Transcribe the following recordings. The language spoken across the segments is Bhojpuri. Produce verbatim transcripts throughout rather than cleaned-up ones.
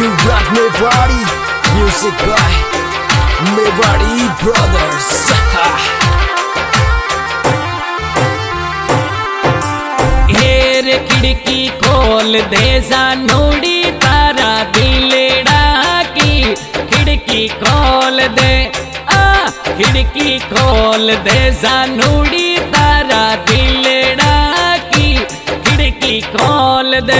to rock Mewari, music by Mewari Brothers. हेर खिड़की खोल दे जानूड़ी तारा दिलेड़ा की खिड़की खोल दे आ खिड़की खोल दे जानूड़ी तारा दिलेड़ा की खिड़की खोल दे।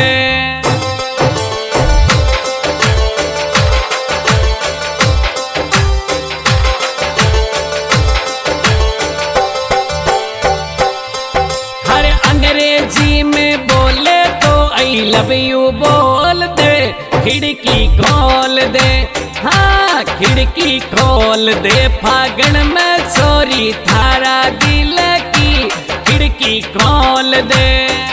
अंग्रेजी में बोले तो आई लव यू बोल दे खिड़की खोल दे हाँ खिड़की खोल दे फागण में चोरी थारा दिल की खिड़की खोल दे।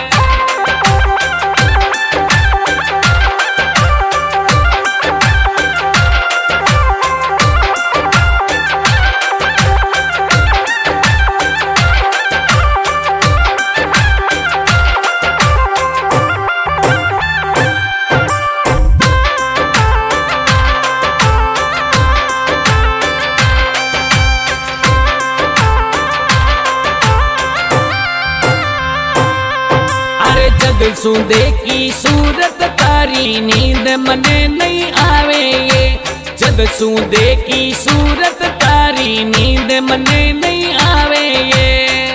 जद सुंदे की सूरत तारी नींद मने नहीं आवे ये जद सुंदे की सूरत तारी नींद मने नहीं आवे ये।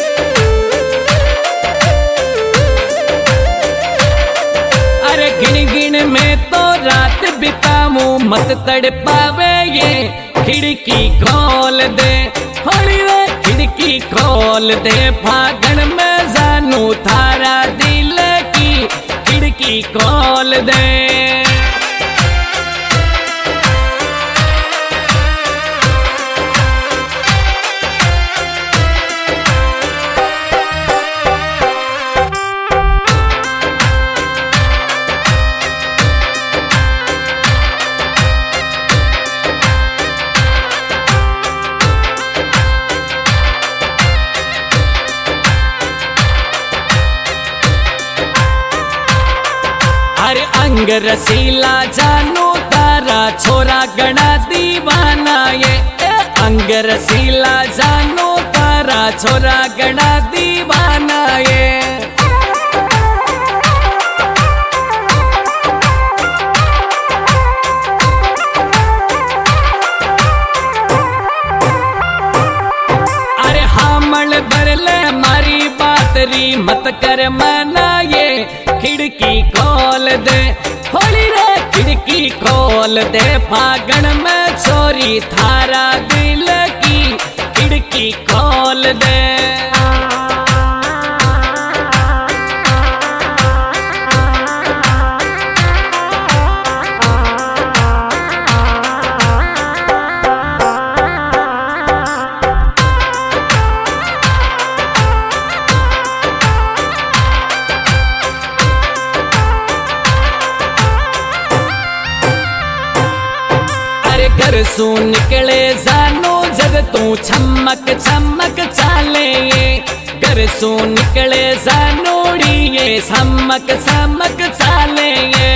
अरे गिन गिन में तो रात बिताऊं मत तड़ पावे ये खिड़की खोल दे होली रे खिड़की खोल दे फागण में जानू थारा दिल की खिड़की खोल दे। अरे अंग रसीला जानू तारा छोरा गणा दीवाना ये अंग रसीला जानू तारा छोरा गणा दीवाना ये। अरे हामल भरले मारी बातरी मत कर मना ये खिड़की खोल दे होली रे खिड़की खोल दे फागण में चोरी थारा दिल की खिड़की खोल दे। घर सू निकले जानू जब तू छमक छमक चाले ये घर सू निकले जानूड़ी ये छमक छमक चाले ये।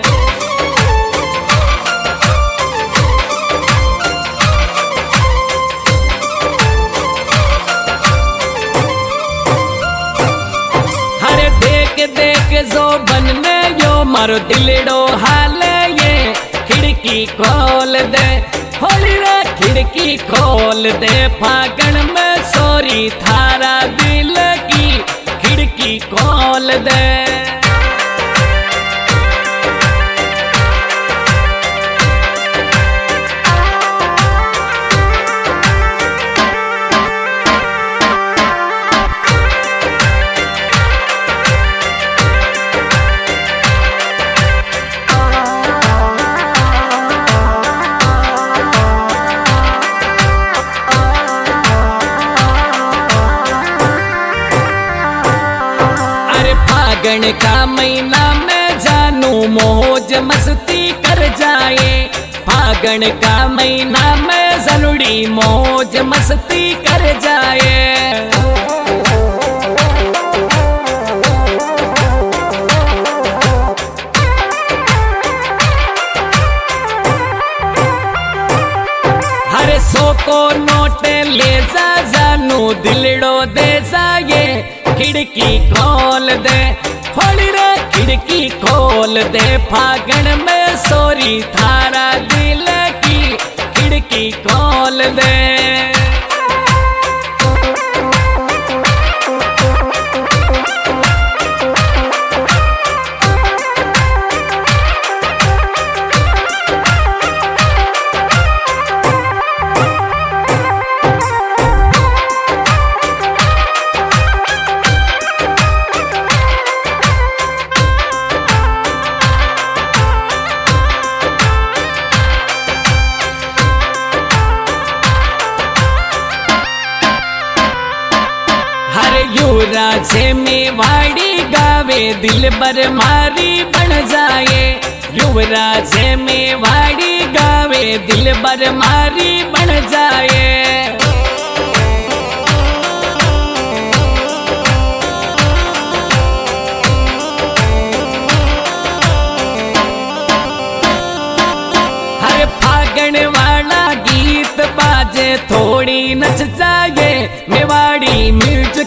हरे देख देख जो बनने यो मारो दिलड़ो हाल ये खिड़की खोल दे होली रे खिड़की खोल दे फागण में चोरी थारा दिल की खिड़की खोल दे। फागण का महीना में जानू मौज मस्ती कर जाए फागण का महीना में जनुड़ी मौज मस्ती कर जाए। ले जा जानू दिलड़ो दे जाए खिड़की खोल दे होली रे खिड़की खोल दे फागण में सोरी थारा दिल की खिड़की खोल दे। युवराज मेवाड़ी गावे दिल बर मारी बन जाए युवराज मेवाड़ी गावे दिल बर मारी बन जाए। हर फागण वाला गीत बाजे थोड़ी नच जाए मेवाड़ी म्यूजिक